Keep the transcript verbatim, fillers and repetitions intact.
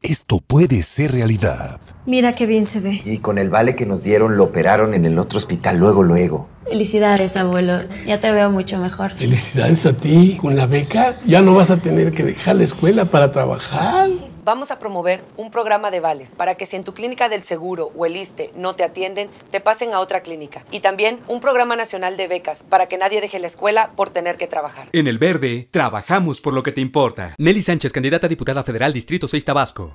Esto puede ser realidad. Mira qué bien se ve. Y con el vale que nos dieron lo operaron en el otro hospital luego, luego. Felicidades, abuelo. Ya te veo mucho mejor. Felicidades a ti. Con la beca ya no vas a tener que dejar la escuela para trabajar. Vamos a promover un programa de vales para que si en tu clínica del seguro o el ISSSTE no te atienden, te pasen a otra clínica. Y también un programa nacional de becas para que nadie deje la escuela por tener que trabajar. En El Verde, trabajamos por lo que te importa. Nelly Sánchez, candidata a diputada federal, Distrito seis, Tabasco.